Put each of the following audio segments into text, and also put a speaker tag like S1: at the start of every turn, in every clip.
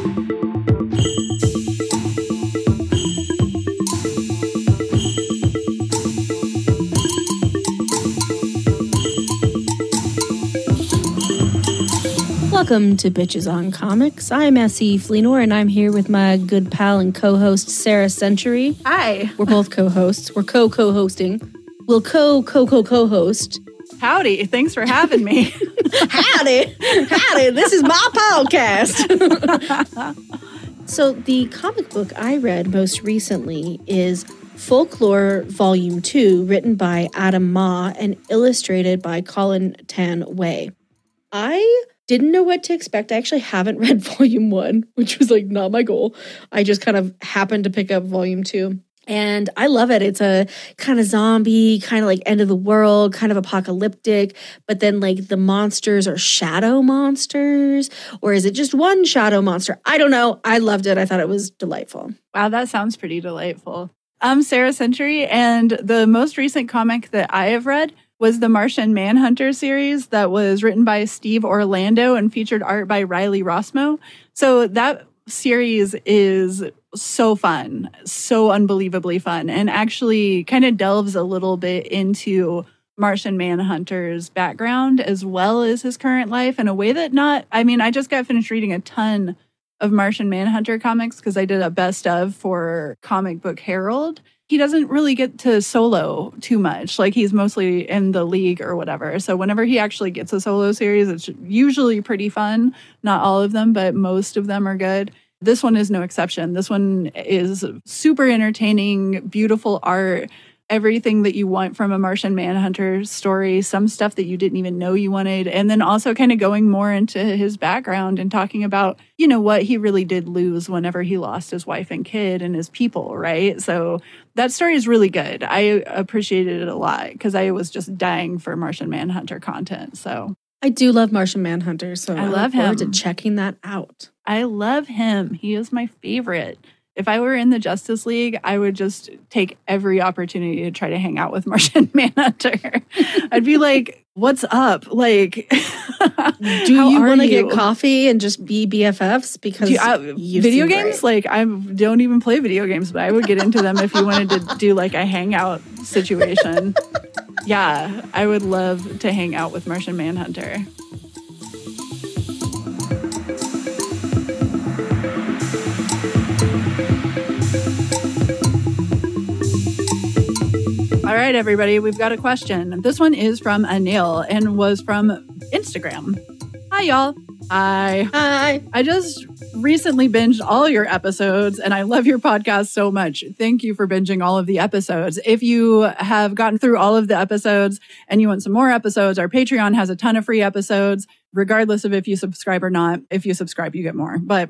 S1: Welcome to Bitches on Comics. I'm Essie Fleenor, and I'm here with my good pal and co-host, Sarah Century.
S2: Hi.
S1: We're both co-hosts. We're co-co-hosting. We'll co-co-co-co-host.
S2: Howdy. Thanks for having me.
S1: Howdy. This is my podcast. So the comic book I read most recently is Folklore Volume 2, written by Adam Ma and illustrated by Colin Tan Wei. I didn't know what to expect. I actually haven't read Volume 1, which was like not my goal. I just kind of happened to pick up Volume 2. And I love it. It's a kind of zombie, kind of like end of the world, kind of apocalyptic. But then like the monsters are shadow monsters. Or is it just one shadow monster? I don't know. I loved it. I thought it was delightful.
S2: Wow, that sounds pretty delightful. I'm Sarah Century, and the most recent comic that I have read was the Martian Manhunter series that was written by Steve Orlando and featured art by Riley Rossmo. So that series is so fun, so unbelievably fun, and actually kind of delves a little bit into Martian Manhunter's background as well as his current life in a way that I just got finished reading a ton of Martian Manhunter comics because I did a best of for Comic Book Herald. He doesn't really get to solo too much. Like, he's mostly in the league or whatever. So whenever he actually gets a solo series, it's usually pretty fun. Not all of them, but most of them are good. This one is no exception. This one is super entertaining, beautiful art, everything that you want from a Martian Manhunter story, some stuff that you didn't even know you wanted, and then also kind of going more into his background and talking about, what he really did lose whenever he lost his wife and kid and his people, right? So that story is really good. I appreciated it a lot because I was just dying for Martian Manhunter content. So
S1: I do love Martian Manhunter, so I
S2: love
S1: look forward
S2: him.
S1: to checking that out.
S2: I love him. He is my favorite. If I were in the Justice League, I would just take every opportunity to try to hang out with Martian Manhunter. I'd be like, what's up? Like,
S1: do you want to get coffee and just be BFFs? Because
S2: video games? Like, I don't even play video games, but I would get into them if you wanted to do like a hangout situation. Yeah, I would love to hang out with Martian Manhunter. All right, everybody, we've got a question. This one is from Anil and was from Instagram. Hi, y'all. Hi. I just recently binged all your episodes, and I love your podcast so much. Thank you for binging all of the episodes. If you have gotten through all of the episodes and you want some more episodes, our Patreon has a ton of free episodes, regardless of if you subscribe or not. If you subscribe, you get more. But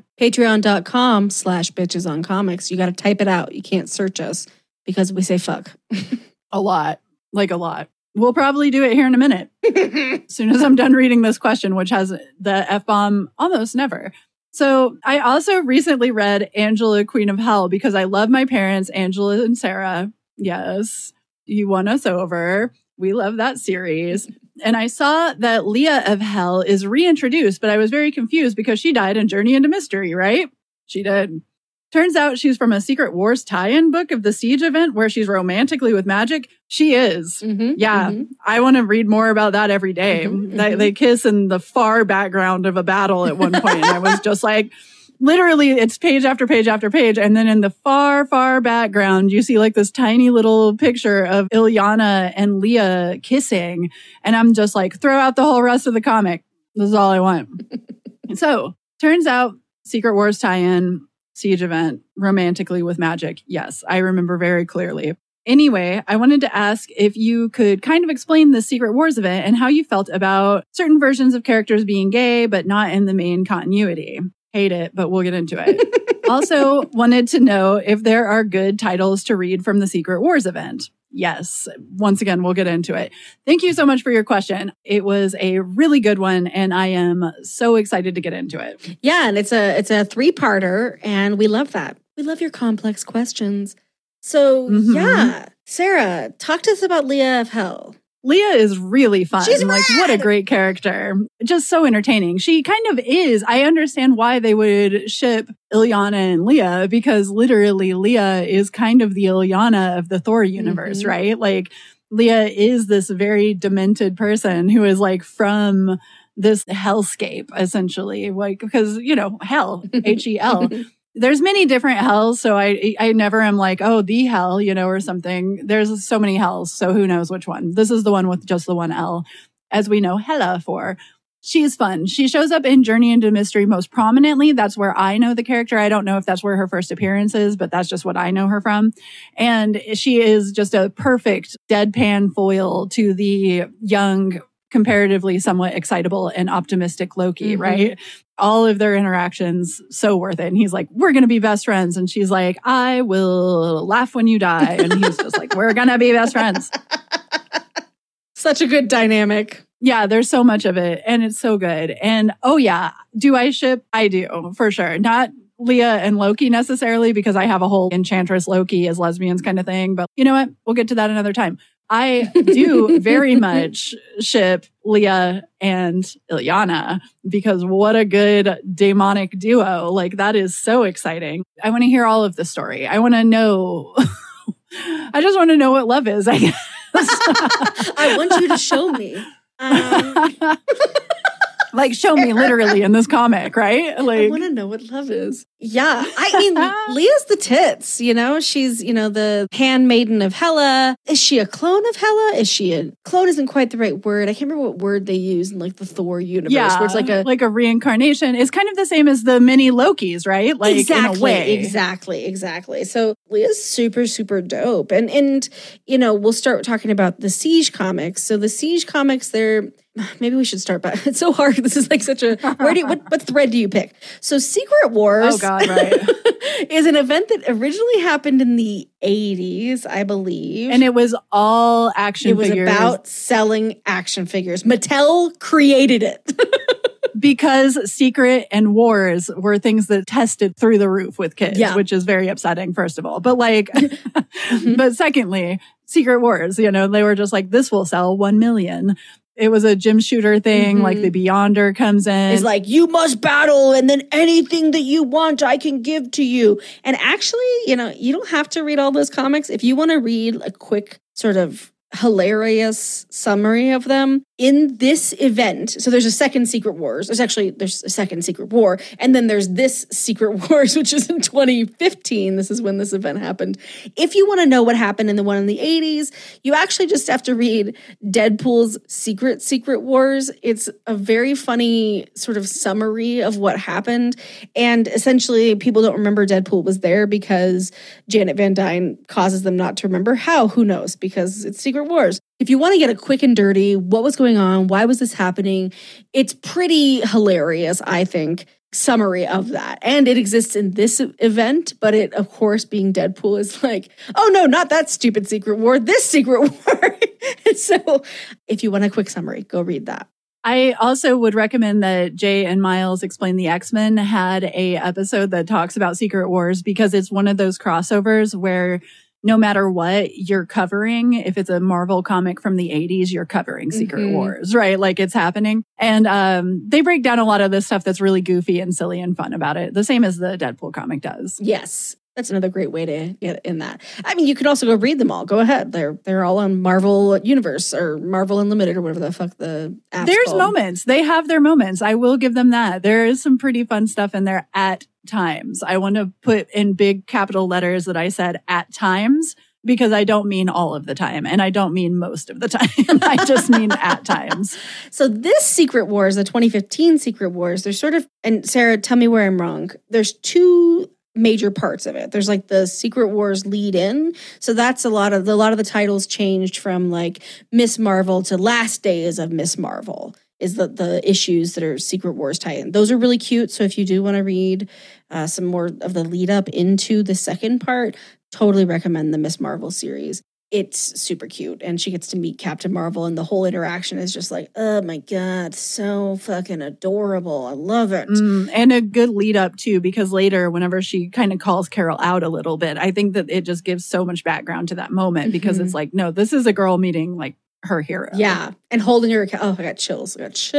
S1: patreon.com/bitchesoncomics. You got to type it out. You can't search us because we say fuck.
S2: A lot. We'll probably do it here in a minute. As soon as I'm done reading this question, which has the F-bomb almost never. So I also recently read Angela, Queen of Hell, because I love my parents, Angela and Sarah. Yes, you won us over. We love that series. And I saw that Leah of Hell is reintroduced, but I was very confused because she died in Journey into Mystery, right? She did. Turns out she's from a Secret Wars tie-in book of the Siege event where she's romantically with magic. She is. Mm-hmm, yeah. Mm-hmm. I want to read more about that every day. Mm-hmm, they kiss in the far background of a battle at one point. And I was just like, literally, it's page after page after page. And then in the far, far background, you see like this tiny little picture of Ilyana and Leah kissing. And I'm just like, throw out the whole rest of the comic. This is all I want. So, turns out, Secret Wars tie-in, Siege event, romantically with magic. Yes, I remember very clearly. Anyway, I wanted to ask if you could kind of explain the Secret Wars event and how you felt about certain versions of characters being gay, but not in the main continuity. Hate it, but we'll get into it. Also, wanted to know if there are good titles to read from the Secret Wars event. Yes. Once again, we'll get into it. Thank you so much for your question. It was a really good one, and I am so excited to get into it.
S1: Yeah, and it's a three-parter, and we love that. We love your complex questions. So, yeah. Sarah, talk to us about Leah of Hell.
S2: Leah is really fun.
S1: She's
S2: like,
S1: rad!
S2: What a great character. Just so entertaining. She kind of is. I understand why they would ship Illyana and Leah, because literally Leah is kind of the Illyana of the Thor universe, right? Like, Leah is this very demented person who is like from this hellscape, essentially. Like, because, hell, Hel. There's many different hells, so I never am like, oh, the hell, or something. There's so many hells, so who knows which one. This is the one with just the one L, as we know Hela for. She's fun. She shows up in Journey into Mystery most prominently. That's where I know the character. I don't know if that's where her first appearance is, but that's just what I know her from. And she is just a perfect deadpan foil to the young, comparatively somewhat excitable and optimistic Loki, right? All of their interactions, so worth it. And he's like, we're going to be best friends. And she's like, I will laugh when you die. And he's just like, we're going to be best friends.
S1: Such a good dynamic.
S2: Yeah, there's so much of it. And it's so good. And oh yeah, do I ship? I do, for sure. Not Leah and Loki necessarily, because I have a whole Enchantress Loki as lesbians kind of thing. But you know what? We'll get to that another time. I do very much ship Leah and Illyana, because what a good demonic duo. Like, that is so exciting. I want to hear all of the story. I want to know. I just want to know what love is, I guess.
S1: I want you to show me.
S2: Like, show me literally in this comic, right? Like,
S1: I want to know what love is. Yeah. I mean, Leah's the tits, She's, the handmaiden of Hela. Is she a clone of Hela? Clone isn't quite the right word. I can't remember what word they use in like the Thor universe.
S2: Yeah,
S1: where it's
S2: like a reincarnation. It's kind of the same as the mini Lokis, right? Like,
S1: exactly,
S2: in a way.
S1: Exactly. So Leah's super, super dope. And we'll start talking about the Siege comics. So the Siege comics, maybe we should start by, it's so hard. This is like such a, what thread do you pick? So Secret Wars.
S2: Oh God, right.
S1: is an event that originally happened in the 80s, I believe.
S2: And it was all action figures.
S1: It was about selling action figures. Mattel created it.
S2: Because Secret and Wars were things that tested through the roof with kids, which is very upsetting, first of all. But but secondly, Secret Wars, they were just like, this will sell 1 million. It was a gym shooter thing, like the Beyonder comes in.
S1: It's like, you must battle, and then anything that you want, I can give to you. And actually, you don't have to read all those comics. If you want to read a quick sort of hilarious summary of them in this event. So there's a second Secret Wars. There's a second Secret War. And then there's this Secret Wars, which is in 2015. This is when this event happened. If you want to know what happened in the one in the 80s, you actually just have to read Deadpool's Secret Wars. It's a very funny sort of summary of what happened. And essentially, people don't remember Deadpool was there because Janet Van Dyne causes them not to remember. How? Who knows? Because it's Secret Wars. If you want to get a quick and dirty, what was going on? Why was this happening? It's pretty hilarious, I think, summary of that. And it exists in this event, but it, of course, being Deadpool is like, oh no, not that stupid Secret War, this Secret War. And so if you want a quick summary, go read that.
S2: I also would recommend that Jay and Miles Explain the X-Men had a episode that talks about Secret Wars, because it's one of those crossovers where no matter what you're covering, if it's a Marvel comic from the 80s, you're covering Secret Wars, right? Like, it's happening. And they break down a lot of this stuff that's really goofy and silly and fun about it. The same as the Deadpool comic does.
S1: Yes. That's another great way to get in that. I mean, you can also go read them all. Go ahead. They're all on Marvel Universe or Marvel Unlimited or whatever the fuck the app's
S2: There's
S1: called.
S2: moments. They have their moments. I will give them that. There is some pretty fun stuff in there at times. I want to put in big capital letters that I said at times, because I don't mean all of the time. And I don't mean most of the time. I just mean at times.
S1: So this Secret Wars, the 2015 Secret Wars, there's sort of, and Sarah, tell me where I'm wrong. There's two major parts of it. There's like the Secret Wars lead in. So that's a lot of the titles changed from like Miss Marvel to Last Days of Miss Marvel is the issues that are Secret Wars tie-in. Those are really cute. So if you do want to read some more of the lead up into the second part, totally recommend the Miss Marvel series. It's super cute. And she gets to meet Captain Marvel, and the whole interaction is just like, oh my God, so fucking adorable. I love it.
S2: And a good lead up too, because later, whenever she kind of calls Carol out a little bit, I think that it just gives so much background to that moment, because it's like, no, this is a girl meeting like her hero.
S1: Yeah. And holding her account. Oh, I got chills.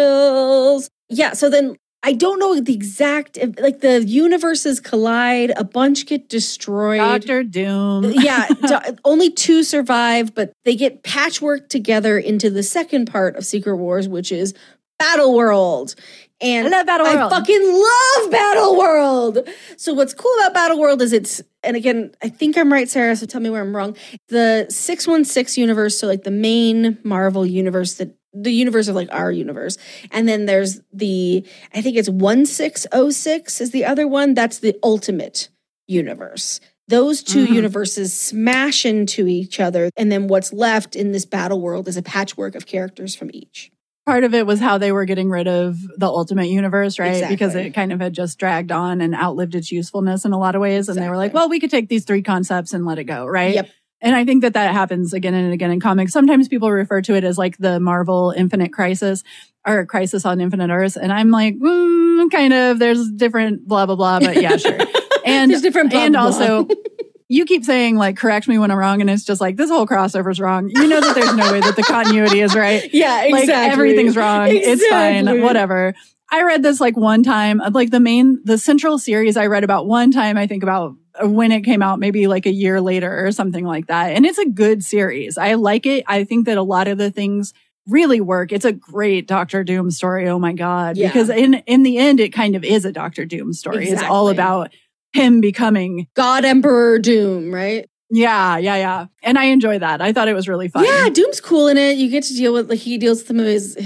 S1: Yeah. So then I don't know the exact, like the universes collide, a bunch get destroyed.
S2: Dr. Doom.
S1: Yeah. Only 2 survive, but they get patchworked together into the second part of Secret Wars, which is Battle World. And
S2: I love Battle World.
S1: I fucking love Battle World. So what's cool about Battle World is it's, and again, I think I'm right, Sarah, so tell me where I'm wrong. The 616 universe, so like the main Marvel universe, the universe of like our universe. And then there's I think it's 1606 is the other one. That's the ultimate universe. Those 2 universes smash into each other. And then what's left in this Battle World is a patchwork of characters from each.
S2: Part of it was how they were getting rid of the Ultimate Universe, right?
S1: Exactly.
S2: Because it kind of had just dragged on and outlived its usefulness in a lot of ways. And they were like, well, we could take these 3 concepts and let it go, right?
S1: Yep.
S2: And I think that happens again and again in comics. Sometimes people refer to it as like the Marvel Infinite Crisis or Crisis on Infinite Earths. And I'm like, kind of, there's different blah, blah, blah, but yeah, sure. And,
S1: there's different blah,
S2: and
S1: blah.
S2: also... You keep saying, like, correct me when I'm wrong, and it's just like, this whole crossover's wrong. You know that there's no way that the continuity is right.
S1: Yeah, exactly.
S2: Like, everything's wrong.
S1: Exactly.
S2: It's fine. Whatever. I read this, like, one time. Like, the central series I read about one time, I think about when it came out, maybe, like, a year later or something like that. And it's a good series. I like it. I think that a lot of the things really work. It's a great Doctor Doom story. Oh, my God.
S1: Yeah.
S2: Because in the end, it kind of is a Doctor Doom story.
S1: Exactly.
S2: It's all about him becoming
S1: God Emperor Doom, right?
S2: Yeah. And I enjoy that. I thought it was really fun.
S1: Yeah, Doom's cool in it. You get to deal with, like, he deals with some of his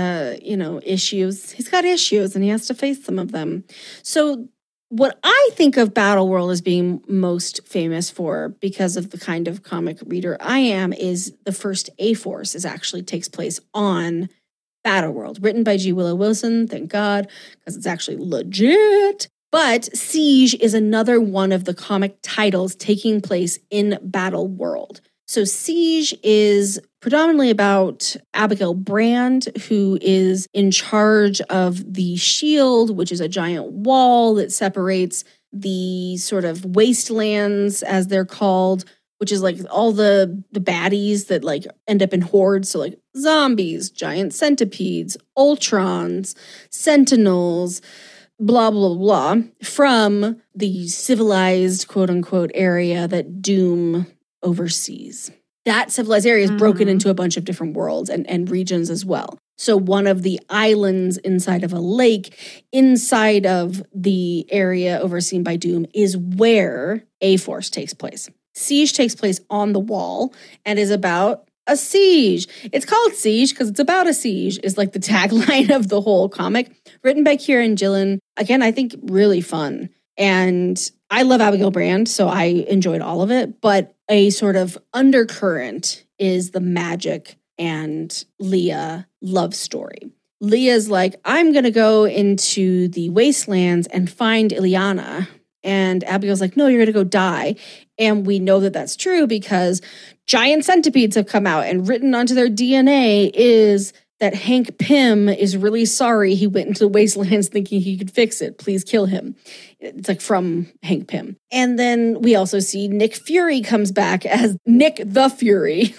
S1: issues. He's got issues and he has to face some of them. So what I think of Battle World as being most famous for, because of the kind of comic reader I am, is the first A-Force actually takes place on Battle World, written by G. Willow Wilson, thank God, because it's actually legit. But Siege is another one of the comic titles taking place in Battle World. So Siege is predominantly about Abigail Brand, who is in charge of the Shield, which is a giant wall that separates the sort of wastelands, as they're called, which is like all the baddies that like end up in hordes. So like zombies, giant centipedes, Ultrons, Sentinels, blah, blah, blah, from the civilized, quote unquote, area that Doom oversees. That civilized area is broken into a bunch of different worlds and regions as well. So one of the islands inside of a lake, inside of the area overseen by Doom, is where A-Force takes place. Siege takes place on the wall and is about a siege. It's called Siege because it's about a siege, is like the tagline of the whole comic. Written by Kieran Gillen. Again, I think really fun. And I love Abigail Brand, so I enjoyed all of it. But a sort of undercurrent is the Magic and Leah love story. Leah's like, I'm going to go into the wastelands and find Illyana. And Abigail's like, no, you're going to go die. And we know that that's true because giant centipedes have come out, and written onto their DNA is that Hank Pym is really sorry he went into the wastelands thinking he could fix it. Please kill him. It's like from Hank Pym. And then we also see Nick Fury comes back as Nick the Fury.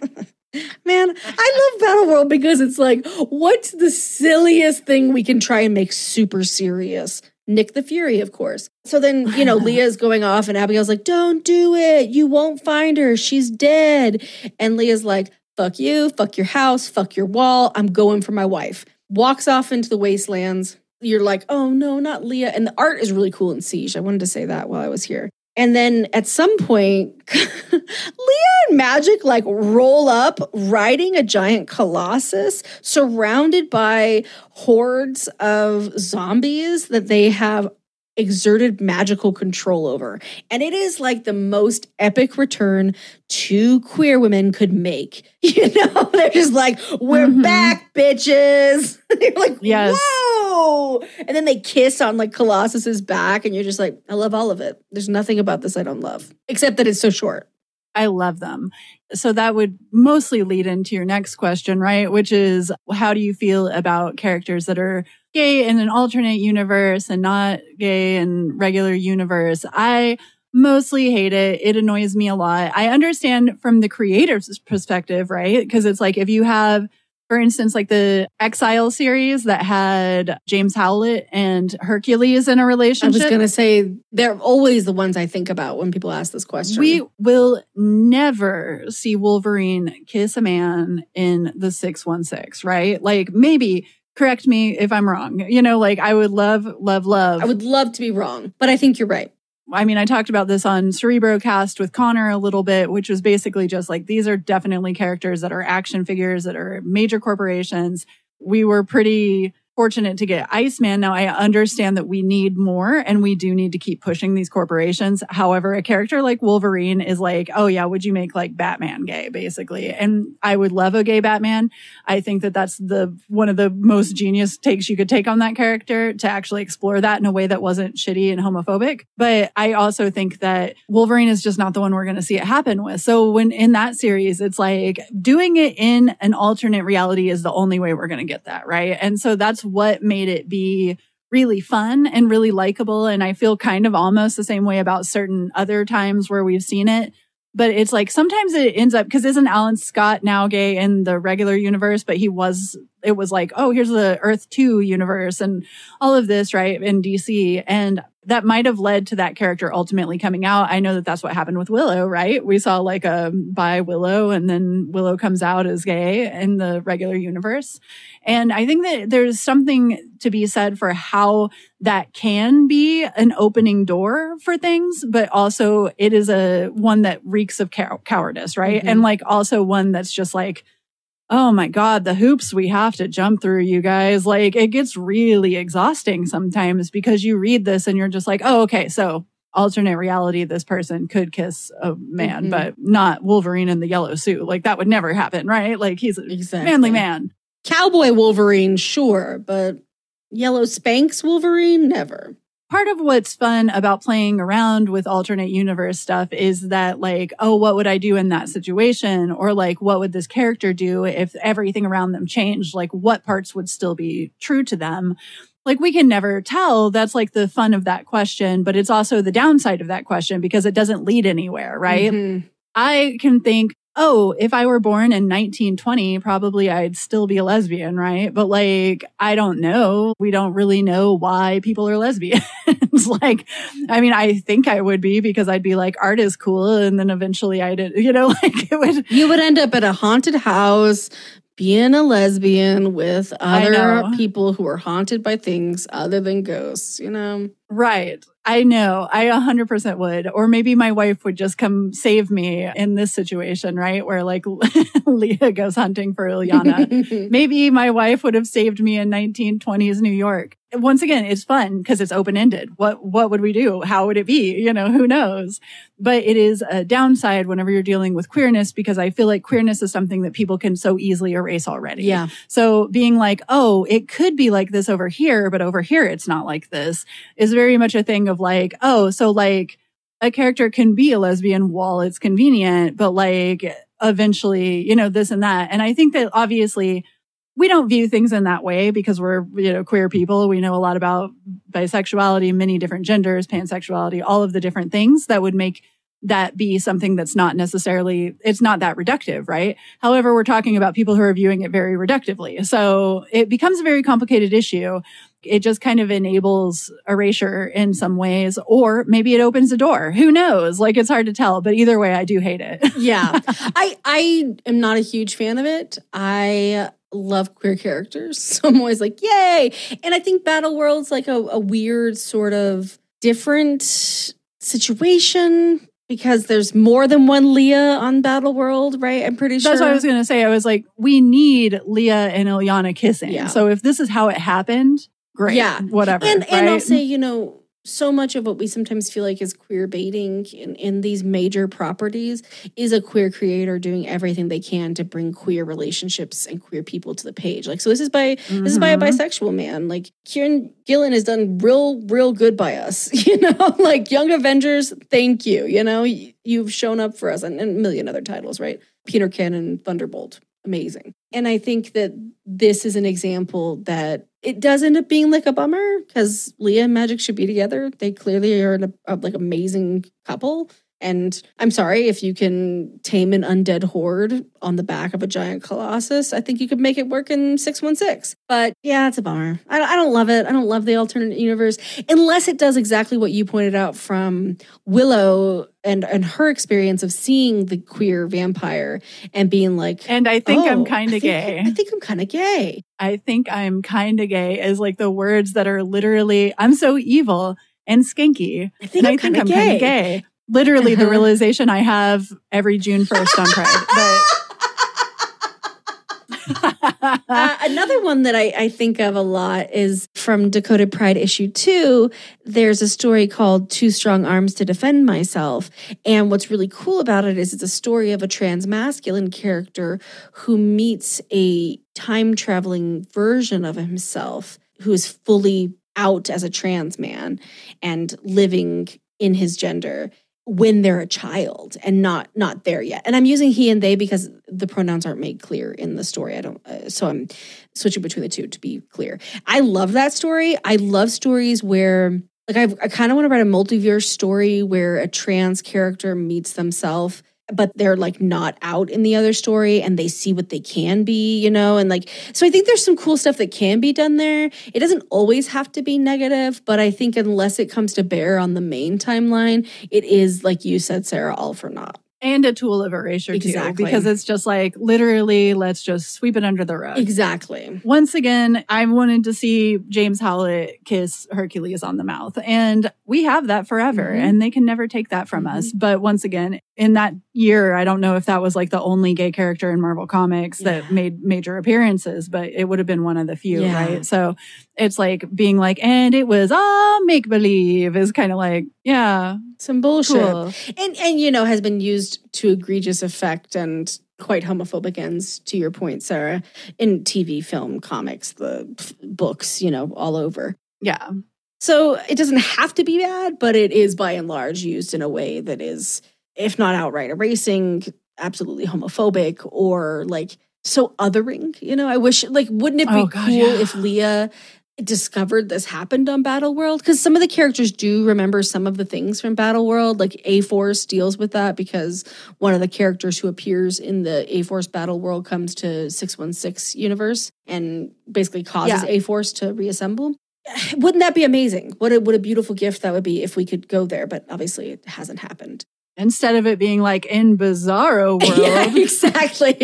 S1: Man, I love Battle World because it's like, what's the silliest thing we can try and make super serious? Nick the Fury, of course. So then, Leah's going off and Abigail's like, don't do it. You won't find her. She's dead. And Leah's like, fuck you, fuck your house, fuck your wall. I'm going for my wife. Walks off into the wastelands. You're like, oh no, not Leah. And the art is really cool in Siege. I wanted to say that while I was here. And then at some point, Leah and Magic like roll up riding a giant colossus surrounded by hordes of zombies that they have exerted magical control over. And it is like the most epic return two queer women could make. They're just like, we're back, bitches. You're like, yes. Whoa. And then they kiss on like Colossus's back and you're just like, I love all of it. There's nothing about this I don't love, except that it's so short.
S2: I love them. So that would mostly lead into your next question, right? Which is, how do you feel about characters that are gay in an alternate universe and not gay in regular universe? I mostly hate it. It annoys me a lot. I understand from the creator's perspective, right? Because it's like if you have, for instance, like the Exile series that had James Howlett and Hercules in a relationship.
S1: I was going to say, they're always the ones I think about when people ask this question.
S2: We will never see Wolverine kiss a man in the 616, right? Like maybe, correct me if I'm wrong. You know, like I would love.
S1: I would love to be wrong, but I think you're right.
S2: I mean, I talked about this on Cerebrocast with Connor a little bit, which was basically just like, these are definitely characters that are action figures that are major corporations. We were pretty fortunate to get Iceman. Now, I understand that we need more and we do need to keep pushing these corporations. However, a character like Wolverine is like, oh yeah, would you make like Batman gay, basically? And I would love a gay Batman. I think that that's one of the most genius takes you could take on that character, to actually explore that in a way that wasn't shitty and homophobic. But I also think that Wolverine is just not the one we're going to see it happen with. So when in that series, it's like doing it in an alternate reality is the only way we're going to get that, right? And so that's what made it be really fun and really likable. And I feel kind of almost the same way about certain other times where we've seen it. But it's like sometimes it ends up, because isn't Alan Scott now gay in the regular universe? But it was like, oh, here's the Earth 2 universe and all of this, right, in DC. And that might have led to that character ultimately coming out. I know that that's what happened with Willow, right? We saw like a bi Willow, and then Willow comes out as gay in the regular universe. And I think that there's something to be said for how that can be an opening door for things, but also it is one that reeks of cowardice, right? Mm-hmm. And like also one that's just like, oh my God, the hoops we have to jump through, you guys. Like it gets really exhausting sometimes because you read this and you're just like, oh, okay, so alternate reality, this person could kiss a man, but not Wolverine in the yellow suit. Like that would never happen, right? Like he's a manly man.
S1: Cowboy Wolverine, sure, but yellow Spanx Wolverine, never.
S2: Part of what's fun about playing around with alternate universe stuff is that like, oh, what would I do in that situation? Or like, what would this character do if everything around them changed? Like what parts would still be true to them? Like we can never tell. That's like the fun of that question, but it's also the downside of that question because it doesn't lead anywhere, right? Mm-hmm. I can think, oh, if I were born in 1920, probably I'd still be a lesbian, right? But like, I don't know. We don't really know why people are lesbians. Like, I mean, I think I would be because I'd be like, art is cool. And then eventually like
S1: you would end up at a haunted house being a lesbian with other people who are haunted by things other than ghosts, you know?
S2: Right. I know. I 100% would. Or maybe my wife would just come save me in this situation, right? Where like Leah goes hunting for Illyana. Maybe my wife would have saved me in 1920s New York. Once again, it's fun because it's open-ended. What would we do? How would it be? You know, who knows? But it is a downside whenever you're dealing with queerness because I feel like queerness is something that people can so easily erase already.
S1: Yeah.
S2: So being like, oh, it could be like this over here, but over here it's not like this is very much a thing of like, oh, so like a character can be a lesbian while it's convenient, but like eventually, you know, this and that. And I think that obviously we don't view things in that way because we're, you know, queer people. We know a lot about bisexuality, many different genders, pansexuality, all of the different things that would make that be something that's not necessarily, it's not that reductive, right? However, we're talking about people who are viewing it very reductively. So it becomes a very complicated issue. It just kind of enables erasure in some ways, or maybe it opens a door. Who knows? Like, it's hard to tell, but either way, I do hate it.
S1: Yeah. I am not a huge fan of it. I love queer characters. So I'm always like, yay. And I think Battle World's like a weird sort of different situation because there's more than one Leah on Battle World, right? I'm pretty sure.
S2: That's what I was going to say. I was like, we need Leah and Illyana kissing. Yeah. So if this is how it happened, great. Yeah. Whatever.
S1: And I'll say, you know, so much of what we sometimes feel like is queer baiting in these major properties is a queer creator doing everything they can to bring queer relationships and queer people to the page. Like, so this is by a bisexual man. Like, Kieran Gillen has done real good by us, you know, like Young Avengers. Thank you. You know, you've shown up for us and a million other titles, right? Peter Cannon, Thunderbolt. Amazing. And I think that this is an example that it does end up being like a bummer because Leah and Magik should be together. They clearly are a like amazing couple. And I'm sorry, if you can tame an undead horde on the back of a giant colossus, I think you could make it work in 616. But yeah, it's a bummer. I don't love it. I don't love the alternate universe unless it does exactly what you pointed out from Willow and her experience of seeing the queer vampire and being like,
S2: and I think I'm kind of gay.
S1: I think I'm kind of gay.
S2: I think I'm kind of gay is like the words that are literally, I'm so evil and skinky.
S1: I think I'm kind of
S2: gay. Literally the realization I have every June 1st on Pride. But
S1: another one that I think of a lot is from Decoded Pride issue 2. There's a story called Two Strong Arms to Defend Myself. And what's really cool about it is it's a story of a transmasculine character who meets a time-traveling version of himself who is fully out as a trans man and living in his gender when they're a child and not there yet. And I'm using he and they because the pronouns aren't made clear in the story. So I'm switching between the two to be clear. I love that story. I love stories where like I kind of want to write a multiverse story where a trans character meets themselves, but they're like not out in the other story and they see what they can be, you know? And like, so I think there's some cool stuff that can be done there. It doesn't always have to be negative, but I think unless it comes to bear on the main timeline, it is, like you said, Sarah, all for naught.
S2: And a tool of erasure, too, because it's just like, literally, let's just sweep it under the rug.
S1: Exactly.
S2: Once again, I wanted to see James Howlett kiss Hercules on the mouth. And we have that forever, and they can never take that from us. But once again, in that year, I don't know if that was like the only gay character in Marvel Comics that made major appearances, but it would have been one of the few, right? So it's like being like, and it was all make-believe is kind of like, yeah.
S1: Some bullshit.
S2: Cool.
S1: And you know, has been used to egregious effect and quite homophobic ends, to your point, Sarah, in TV, film, comics, the books, you know, all over.
S2: Yeah.
S1: So it doesn't have to be bad, but it is by and large used in a way that is, if not outright erasing, absolutely homophobic or like so othering. You know, I wish, like, wouldn't it be cool if Leah discovered this happened on Battleworld? Because some of the characters do remember some of the things from Battleworld. Like A-Force deals with that because one of the characters who appears in the A-Force Battleworld comes to 616 universe and basically causes A-Force to reassemble. Wouldn't that be amazing? What a beautiful gift that would be if we could go there, but obviously it hasn't happened.
S2: Instead of it being like in Bizarro World.
S1: Yeah, exactly.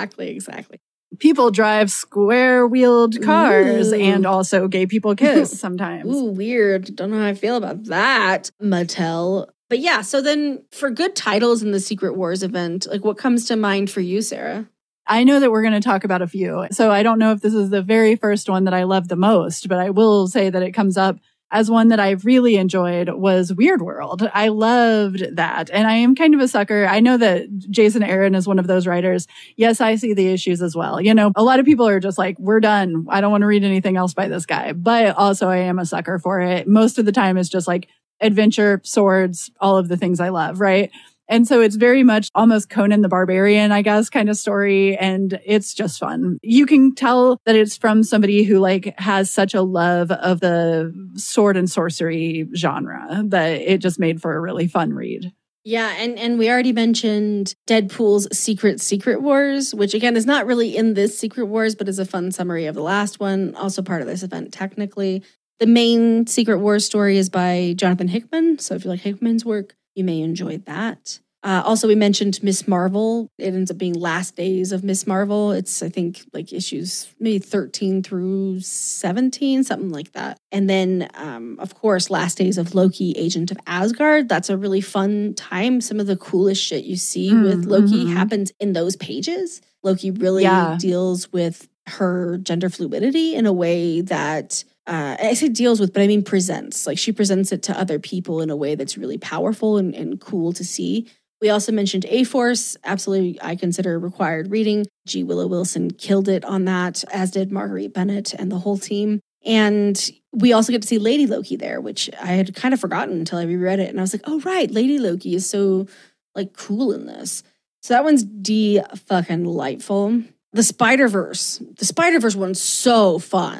S2: People drive square-wheeled cars and also gay people kiss sometimes.
S1: Ooh, weird. Don't know how I feel about that, Mattel. But yeah, so then for good titles in the Secret Wars event, like what comes to mind for you, Sarah?
S2: I know that we're going to talk about a few. So I don't know if this is the very first one that I love the most, but I will say that it comes up as one that I really enjoyed was Weird World. I loved that. And I am kind of a sucker. I know that Jason Aaron is one of those writers. Yes, I see the issues as well. You know, a lot of people are just like, we're done. I don't want to read anything else by this guy. But also I am a sucker for it. Most of the time it's just like adventure, swords, all of the things I love, right? And so it's very much almost Conan the Barbarian, I guess, kind of story. And it's just fun. You can tell that it's from somebody who like has such a love of the sword and sorcery genre that it just made for a really fun read.
S1: Yeah, and we already mentioned Deadpool's Secret Wars, which again is not really in this Secret Wars, but is a fun summary of the last one. Also part of this event, technically. The main Secret Wars story is by Jonathan Hickman. So if you like Hickman's work, you may enjoy that. Also, we mentioned Miss Marvel. It ends up being Last Days of Miss Marvel. It's, I think, like issues maybe 13 through 17, something like that. And then, of course, Last Days of Loki, Agent of Asgard. That's a really fun time. Some of the coolest shit you see with Loki happens in those pages. Loki really deals with her gender fluidity in a way that I say deals with, but I mean presents. Like she presents it to other people in a way that's really powerful and cool to see. We also mentioned A-Force. Absolutely, I consider required reading. G. Willow Wilson killed it on that, as did Marguerite Bennett and the whole team. And we also get to see Lady Loki there, which I had kind of forgotten until I reread it. And I was like, oh, right, Lady Loki is so like cool in this. So that one's fucking delightful. The Spider-Verse one's so fun.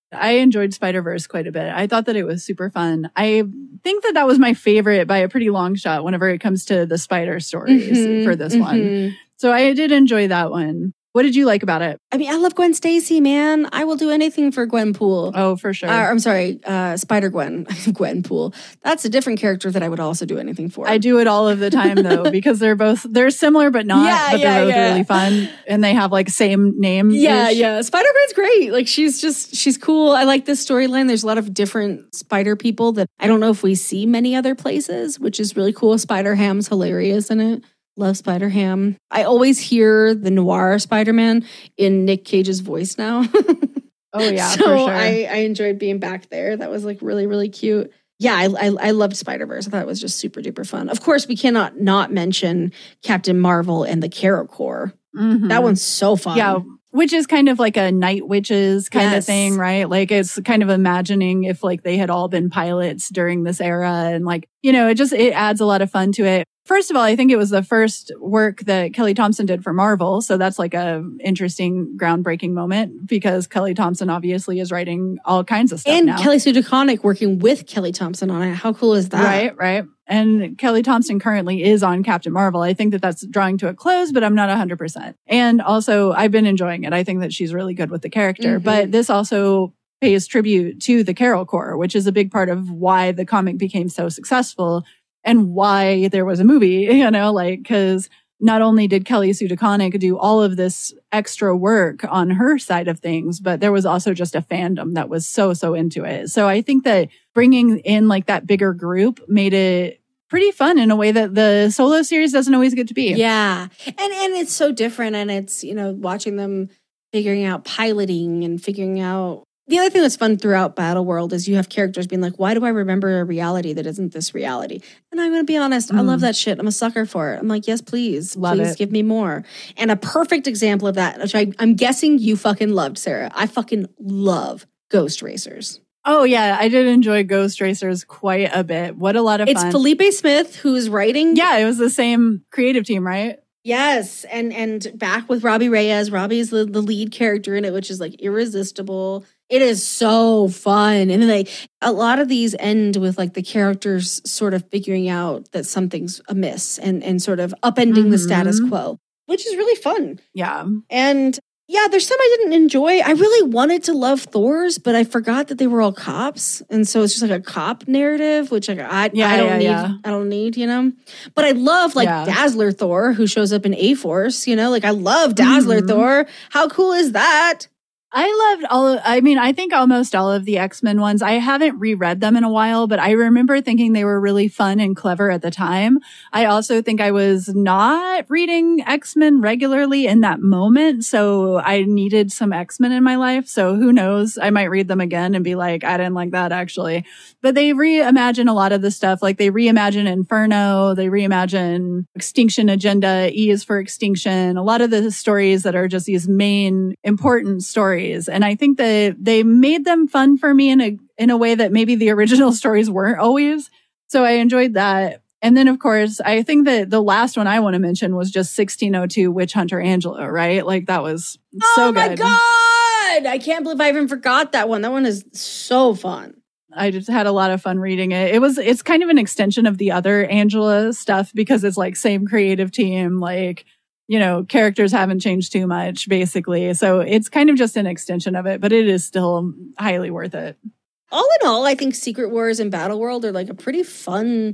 S2: I enjoyed Spider-Verse quite a bit. I thought that it was super fun. I think that was my favorite by a pretty long shot whenever it comes to the spider stories for this one. So I did enjoy that one. What did you like about it?
S1: I mean, I love Gwen Stacy, man. I will do anything for Gwenpool.
S2: Oh, for sure.
S1: I'm sorry, Spider-Gwen. Gwenpool. That's a different character that I would also do anything for.
S2: I do it all of the time, though, because they're similar but not, but they're both really fun. And they have like same name.
S1: Yeah. Spider-Gwen's great. Like she's cool. I like this storyline. There's a lot of different spider people that I don't know if we see many other places, which is really cool. Spider-Ham's hilarious in it. Love Spider-Ham. I always hear the noir Spider-Man in Nick Cage's voice now.
S2: Oh, yeah,
S1: so
S2: for sure.
S1: I enjoyed being back there. That was like really, really cute. Yeah, I loved Spider-Verse. I thought it was just super duper fun. Of course, we cannot not mention Captain Marvel and the Carol Corps. That one's so fun.
S2: Yeah, which is kind of like a Night Witches kind of thing, right? Like it's kind of imagining if like they had all been pilots during this era and like, it adds a lot of fun to it. First of all, I think it was the first work that Kelly Thompson did for Marvel. So that's like a interesting groundbreaking moment because Kelly Thompson obviously is writing all kinds of stuff
S1: and
S2: now.
S1: Kelly Sue DeConnick working with Kelly Thompson on it. How cool is that?
S2: Right. And Kelly Thompson currently is on Captain Marvel. I think that that's drawing to a close, but I'm not 100%. And also, I've been enjoying it. I think that she's really good with the character. But this also pays tribute to the Carol Corps, which is a big part of why the comic became so successful and why there was a movie, because not only did Kelly Sue DeConnick do all of this extra work on her side of things, but there was also just a fandom that was so into it. So I think that bringing in like that bigger group made it pretty fun in a way that the solo series doesn't always get to be.
S1: Yeah. And it's so different. And it's, watching them figuring out piloting and figuring out. The other thing that's fun throughout Battleworld is you have characters being like, why do I remember a reality that isn't this reality? And I'm going to be honest, I love that shit. I'm a sucker for it. I'm like, yes, please. Please give me more. And a perfect example of that, which I'm guessing you fucking loved, Sarah. I fucking love Ghost Racers.
S2: Oh, yeah. I did enjoy Ghost Racers quite a bit. What a lot of fun.
S1: It's Felipe Smith who's writing.
S2: Yeah, it was the same creative team, right?
S1: Yes. And back with Robbie Reyes. Robbie's the lead character in it, which is like irresistible. It is so fun. And then a lot of these end with like the characters sort of figuring out that something's amiss and sort of upending the status quo, which is really fun.
S2: Yeah. And
S1: yeah, there's some I didn't enjoy. I really wanted to love Thor's, but I forgot that they were all cops. And so it's just like a cop narrative, which I don't need, But I love Dazzler Thor, who shows up in A-Force, like I love Dazzler Thor. How cool is that?
S2: I think almost all of the X-Men ones. I haven't reread them in a while, but I remember thinking they were really fun and clever at the time. I also think I was not reading X-Men regularly in that moment, so I needed some X-Men in my life. So who knows? I might read them again and be like, I didn't like that actually. But they reimagine a lot of the stuff. Like they reimagine Inferno, they reimagine Extinction Agenda, E is for Extinction, a lot of the stories that are just these main important stories. And I think that they made them fun for me in a way that maybe the original stories weren't always. So I enjoyed that. And then, of course, I think that the last one I want to mention was just 1602 Witch Hunter Angela, right? Like that was so good. Oh my
S1: God! I can't believe I even forgot that one. That one is so fun.
S2: I just had a lot of fun reading it. It's kind of an extension of the other Angela stuff because it's like same creative team, like, characters haven't changed too much, basically. So it's kind of just an extension of it, but it is still highly worth it.
S1: All in all, I think Secret Wars and Battleworld are like a pretty fun,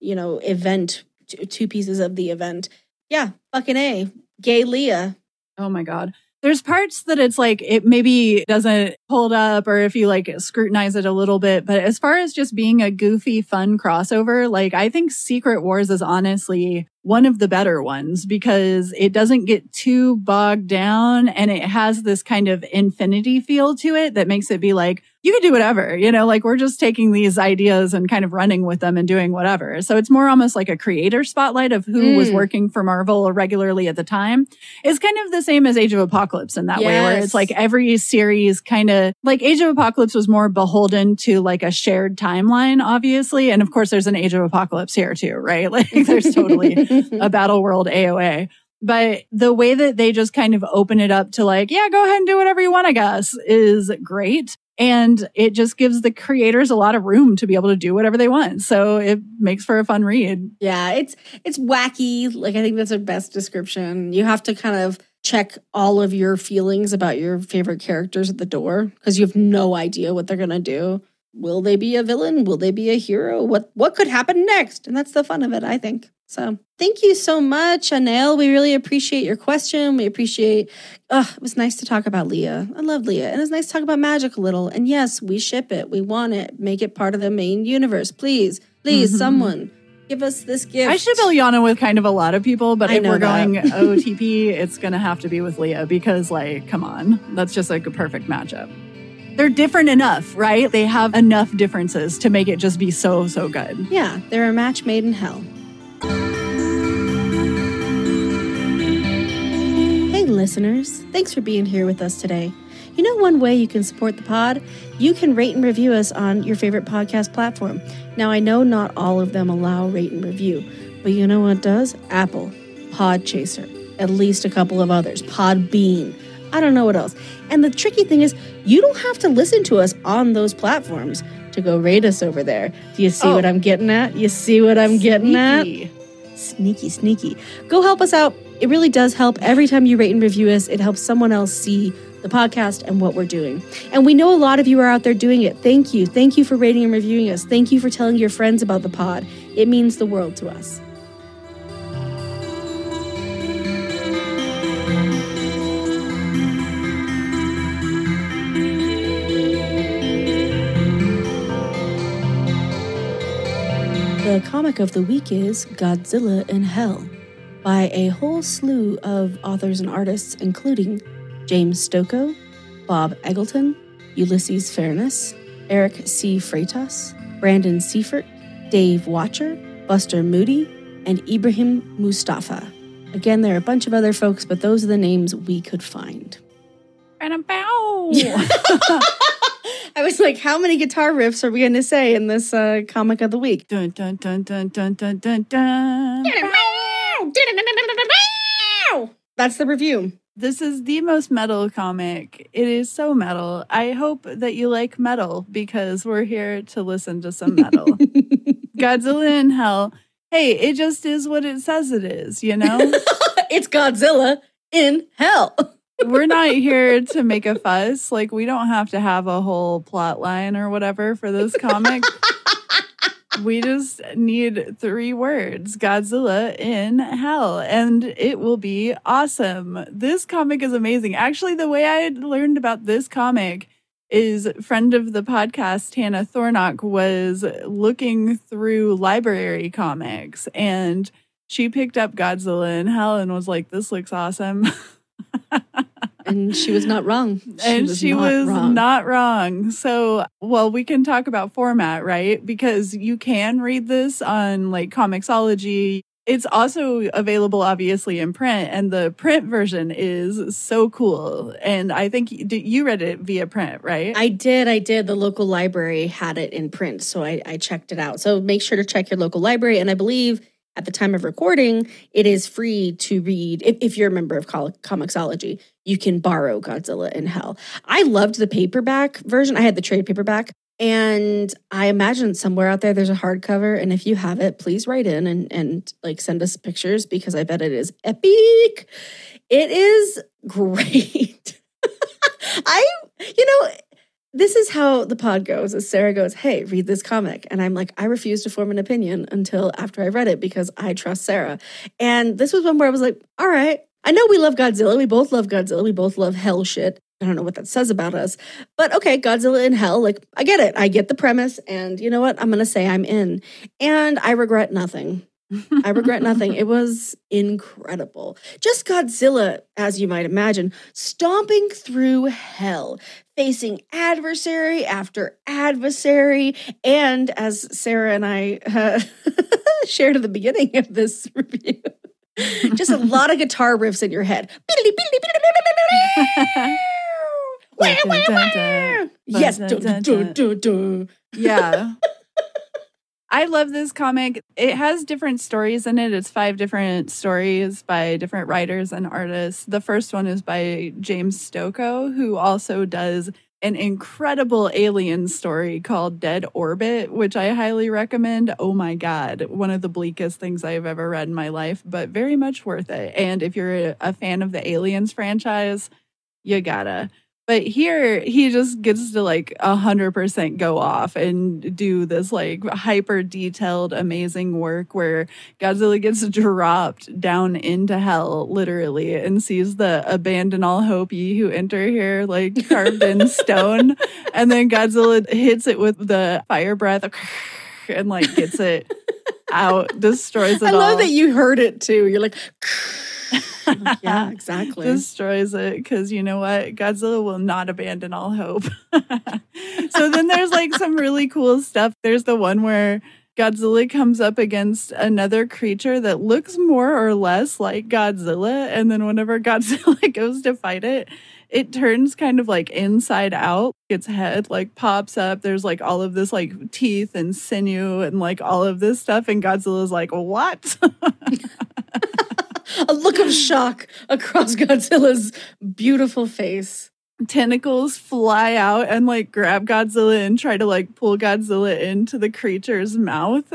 S1: event, two pieces of the event. Yeah, fucking A. Gay Leah.
S2: Oh my God. There's parts that it's like, it maybe doesn't hold up or if you like scrutinize it a little bit. But as far as just being a goofy, fun crossover, like I think Secret Wars is honestly one of the better ones because it doesn't get too bogged down and it has this kind of infinity feel to it that makes it be like, you can do whatever, like we're just taking these ideas and kind of running with them and doing whatever. So it's more almost like a creator spotlight of who was working for Marvel regularly at the time. It's kind of the same as Age of Apocalypse in that way, where it's like every series kind of like Age of Apocalypse was more beholden to like a shared timeline, obviously. And of course, there's an Age of Apocalypse here too, right? Like there's totally a Battleworld AOA. But the way that they just kind of open it up to like, yeah, go ahead and do whatever you want, I guess, is great. And it just gives the creators a lot of room to be able to do whatever they want. So it makes for a fun read.
S1: Yeah, it's wacky. Like, I think that's the best description. You have to kind of check all of your feelings about your favorite characters at the door because you have no idea what they're going to do. Will they be a villain? Will they be a hero? What could happen next? And that's the fun of it, I think. So thank you so much, Anel. We really appreciate your question. We appreciate, it was nice to talk about Leah. I love Leah. And it's nice to talk about magic a little. And yes, we ship it. We want it. Make it part of the main universe. Please, someone give us this gift.
S2: I ship Ilyana with kind of a lot of people, but if we're going OTP, it's going to have to be with Leah because, like, come on. That's just like a perfect matchup. They're different enough, right? They have enough differences to make it just be so, so good.
S1: Yeah, they're a match made in hell. Hey, listeners. Thanks for being here with us today. You know one way you can support the pod? You can rate and review us on your favorite podcast platform. Now, I know not all of them allow rate and review, but you know what does? Apple, Podchaser, at least a couple of others, Podbean. I don't know what else. And the tricky thing is, you don't have to listen to us on those platforms to go rate us over there. Do you see what I'm getting at? You see what I'm getting at? Sneaky. Go help us out. It really does help. Every time you rate and review us, it helps someone else see the podcast and what we're doing. And we know a lot of you are out there doing it. Thank you. Thank you for rating and reviewing us. Thank you for telling your friends about the pod. It means the world to us. The comic of the week is Godzilla in Hell by a whole slew of authors and artists, including James Stokoe, Bob Eggleton, Ulysses Fairness, Eric C. Freitas, Brandon Seifert, Dave Watcher, Buster Moody, and Ibrahim Mustafa. Again, there are a bunch of other folks, but those are the names we could find.
S2: And a bow.
S1: I was like, how many guitar riffs are we going to say in this comic of the week?
S2: Dun, dun, dun, dun, dun, dun, dun, dun.
S1: That's the review.
S2: This is the most metal comic. It is so metal. I hope that you like metal because we're here to listen to some metal. Godzilla in Hell. Hey, it just is what it says it is, you know?
S1: It's Godzilla in Hell.
S2: We're not here to make a fuss. Like, we don't have to have a whole plot line or whatever for this comic. We just need 3 words, Godzilla in Hell, and it will be awesome. This comic is amazing. Actually, the way I learned about this comic is friend of the podcast, Hannah Thornock, was looking through library comics, and she picked up Godzilla in Hell and was like, this looks awesome.
S1: And she was not wrong.
S2: She was not wrong. So, well, we can talk about format, right? Because you can read this on like Comixology. It's also available, obviously, in print. And the print version is so cool. And I think you read it via print, right?
S1: I did. The local library had it in print. So I checked it out. So make sure to check your local library. And I believe at the time of recording, it is free to read. If you're a member of Comixology, you can borrow Godzilla in Hell. I loved the paperback version. I had the trade paperback. And I imagine somewhere out there there's a hardcover. And if you have it, please write in and like send us pictures because I bet it is epic. It is great. This is how the pod goes. As Sarah goes, hey, read this comic. And I'm like, I refuse to form an opinion until after I read it because I trust Sarah. And this was one where I was like, all right, I know we love Godzilla. We both love Godzilla. We both love hell shit. I don't know what that says about us. But okay, Godzilla in Hell, like, I get it. I get the premise. And you know what? I'm going to say I'm in. And I regret nothing. I regret nothing. It was incredible. Just Godzilla, as you might imagine, stomping through hell, facing adversary after adversary. And as Sarah and I shared at the beginning of this review, just a lot of guitar riffs in your head. Yes.
S2: Yeah. I love this comic. It has different stories in it. It's 5 different stories by different writers and artists. The first one is by James Stokoe, who also does an incredible alien story called Dead Orbit, which I highly recommend. Oh my God, one of the bleakest things I've ever read in my life, but very much worth it. And if you're a fan of the Aliens franchise, you gotta. But here, he just gets to like 100% go off and do this like hyper detailed, amazing work where Godzilla gets dropped down into hell, literally, and sees the abandon all hope ye who enter here, like carved in stone. And then Godzilla hits it with the fire breath and like gets it out, destroys it all.
S1: I love that you heard it too. You're like, yeah, exactly.
S2: Destroys it because you know what? Godzilla will not abandon all hope. So then there's like some really cool stuff. There's the one where Godzilla comes up against another creature that looks more or less like Godzilla. And then whenever Godzilla goes to fight it, it turns kind of like inside out. Its head like pops up. There's like all of this like teeth and sinew and like all of this stuff. And Godzilla's like, what?
S1: A look of shock across Godzilla's beautiful face.
S2: Tentacles fly out and like grab Godzilla and try to like pull Godzilla into the creature's mouth.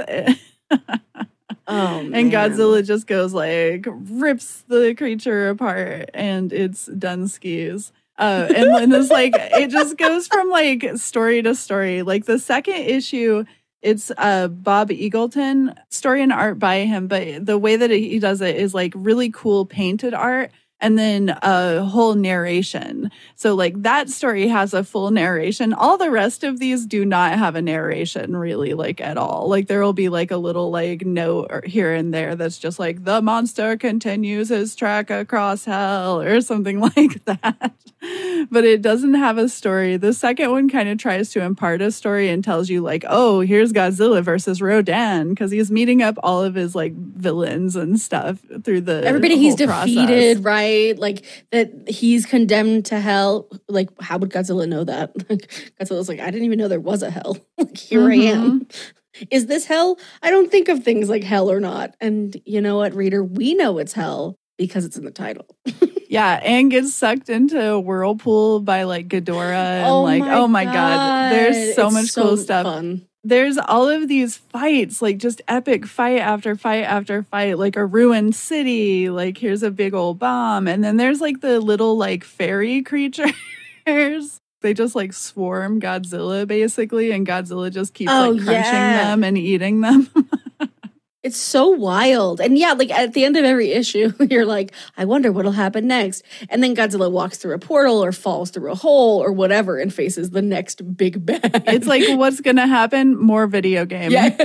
S2: And Godzilla just goes like rips the creature apart and it's done skis. And it's like it just goes from like story to story. Like the second issue, it's Bob Eagleton, story and art by him, but the way that he does it is like really cool painted art and then a whole narration. So like that story has a full narration. All the rest of these do not have a narration really like at all. Like there will be like a little like note here and there that's just like the monster continues his trek across hell or something like that. But it doesn't have a story. The second one kind of tries to impart a story and tells you like, oh, here's Godzilla versus Rodan because he's meeting up all of his like villains and stuff through the
S1: everybody he's defeated,
S2: process.
S1: right? Like that he's condemned to hell. Like how would Godzilla know that? Like Godzilla's like, I didn't even know there was a hell. Like here I am. Is this hell? I don't think of things like hell or not. And you know what, reader? We know it's hell because it's in the title.
S2: Yeah, and gets sucked into a whirlpool by like Ghidorah and oh my God. There's so much cool stuff.
S1: Fun.
S2: There's all of these fights, like just epic fight after fight after fight, like a ruined city, like here's a big old bomb. And then there's like the little like fairy creatures. They just like swarm Godzilla basically, and Godzilla just keeps like crunching them and eating them.
S1: It's so wild. And yeah, like at the end of every issue, you're like, I wonder what'll happen next. And then Godzilla walks through a portal or falls through a hole or whatever and faces the next big bad.
S2: It's like, what's going to happen? More video game.
S1: Yeah.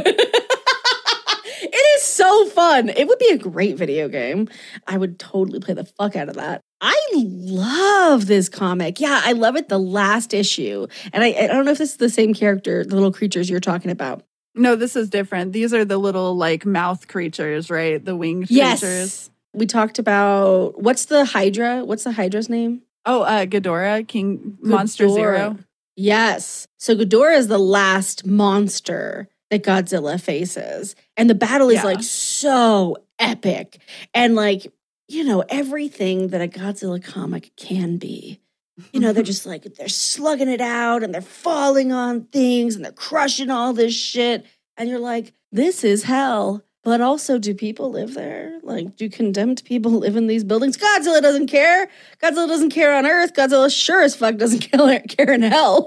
S1: It is so fun. It would be a great video game. I would totally play the fuck out of that. I love this comic. Yeah, I love it. The last issue. And I don't know if this is the same character, the little creatures you're talking about.
S2: No, this is different. These are the little like mouth creatures, right? The winged creatures.
S1: We talked about what's the Hydra? What's the Hydra's name?
S2: Oh, Ghidorah, Monster Zero.
S1: Yes. So Ghidorah is the last monster that Godzilla faces. And the battle is like so epic. And like, you know, everything that a Godzilla comic can be. You know, they're just like, they're slugging it out and they're falling on things and they're crushing all this shit. And you're like, this is hell. But also, do people live there? Like, do condemned people live in these buildings? Godzilla doesn't care. Godzilla doesn't care on Earth. Godzilla sure as fuck doesn't care in hell.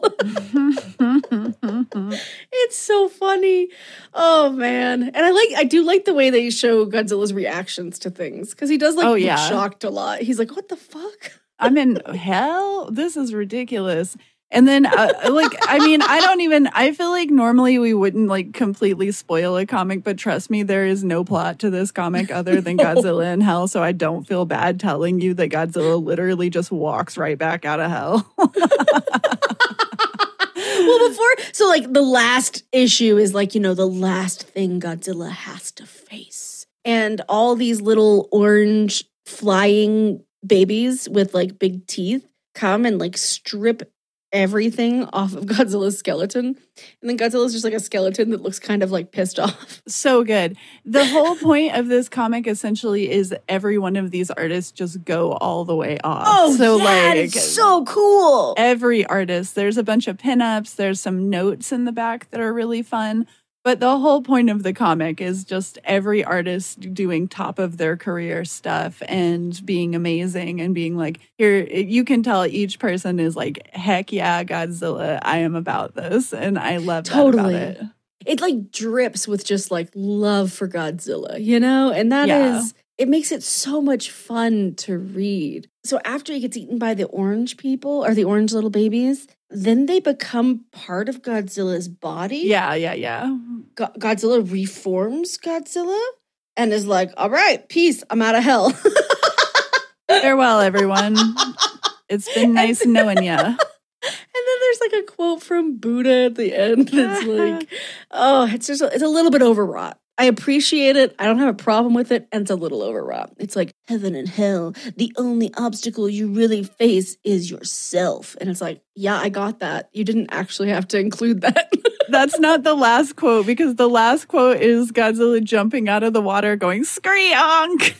S1: It's so funny. Oh, man. And I do like the way they show Godzilla's reactions to things. Because he does look shocked a lot. He's like, what the fuck?
S2: I'm in hell? This is ridiculous. And then, I feel like normally we wouldn't like completely spoil a comic, but trust me, there is no plot to this comic other than Godzilla in hell. So I don't feel bad telling you that Godzilla literally just walks right back out of hell.
S1: Well, so like the last issue is like, you know, the last thing Godzilla has to face. And all these little orange flying babies with like big teeth come and like strip everything off of Godzilla's skeleton. And then Godzilla's just like a skeleton that looks kind of like pissed off.
S2: So good. The whole point of this comic essentially is every one of these artists just go all the way off.
S1: Oh,
S2: so
S1: yeah, it's so cool.
S2: Every artist, there's a bunch of pinups, there's some notes in the back that are really fun. But the whole point of the comic is just every artist doing top of their career stuff and being amazing and being like, here, you can tell each person is like, heck yeah, Godzilla, I am about this. And I love that about it.
S1: It like drips with just like love for Godzilla, you know? And that is, it makes it so much fun to read. So after he gets eaten by the orange people or the orange little babies, then they become part of Godzilla's body.
S2: Yeah.
S1: Godzilla reforms Godzilla and is like, all right, peace, I'm out of hell.
S2: Farewell, everyone. It's been nice knowing you.
S1: And then there's like a quote from Buddha at the end that's like, oh, it's a little bit overwrought. I appreciate it. I don't have a problem with it. And it's a little overwrought. It's like, heaven and hell, the only obstacle you really face is yourself. And it's like, yeah, I got that. You didn't actually have to include that.
S2: That's not the last quote, because the last quote is Godzilla jumping out of the water going, "Screonk!"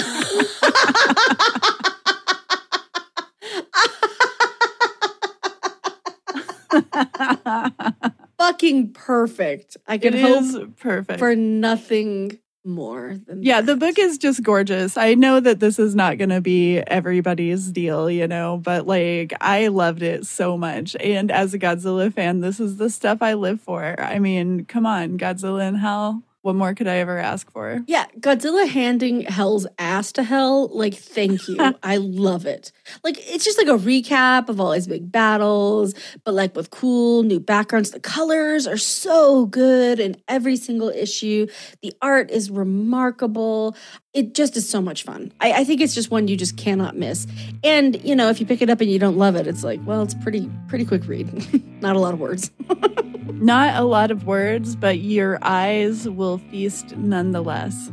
S1: Fucking perfect. I can hope
S2: perfect
S1: for nothing more than
S2: that. The book is just gorgeous. I know that this is not going to be everybody's deal, you know, but like I loved it so much. And as a Godzilla fan, this is the stuff I live for. I mean, come on, Godzilla in hell. What more could I ever ask for?
S1: Yeah, Godzilla handing Hell's ass to Hell, like, thank you. I love it. Like, it's just like a recap of all his big battles, but like with cool new backgrounds. The colors are so good in every single issue. The art is remarkable. It just is so much fun. I think it's just one you just cannot miss. And, you know, if you pick it up and you don't love it, it's like, well, it's pretty quick read. Not a lot of words.
S2: Not a lot of words, but your eyes will feast nonetheless.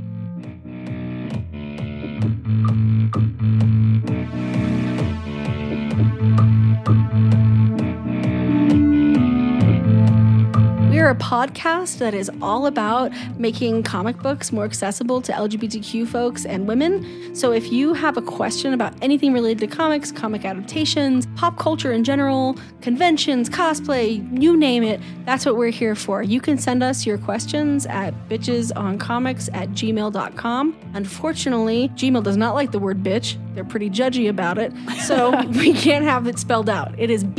S1: We're a podcast that is all about making comic books more accessible to LGBTQ folks and women. So if you have a question about anything related to comics, comic adaptations, pop culture in general, conventions, cosplay, you name it, that's what we're here for. You can send us your questions at bitchesoncomics@gmail.com. Unfortunately, Gmail does not like the word bitch. They're pretty judgy about it. So we can't have it spelled out. It is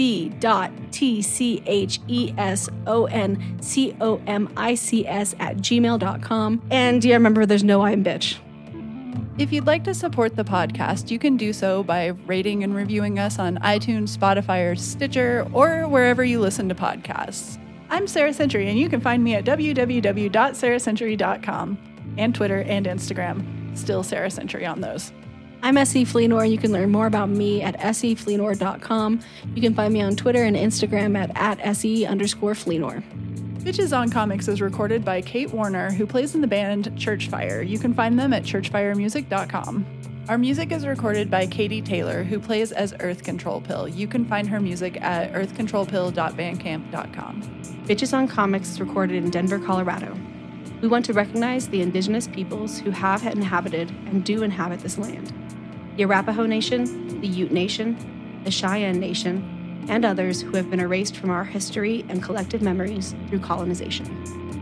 S1: b.tchesoncomics@gmail.com. And yeah, remember, there's no I in bitch.
S2: If you'd like to support the podcast, you can do so by rating and reviewing us on iTunes, Spotify, or Stitcher, or wherever you listen to podcasts. I'm Sarah Century, and you can find me at www.sarahcentury.com and Twitter and Instagram. Still Sarah Century on those.
S1: I'm S.E. Fleenor. You can learn more about me at sefleenor.com. You can find me on Twitter and Instagram at @SE_Fleenor.
S2: Bitches on Comics is recorded by Kate Warner, who plays in the band Churchfire. You can find them at churchfiremusic.com. Our music is recorded by Katie Taylor, who plays as Earth Control Pill. You can find her music at earthcontrolpill.bandcamp.com.
S1: Bitches on Comics is recorded in Denver, Colorado. We want to recognize the indigenous peoples who have inhabited and do inhabit this land. The Arapaho Nation, the Ute Nation, the Cheyenne Nation, and others who have been erased from our history and collective memories through colonization.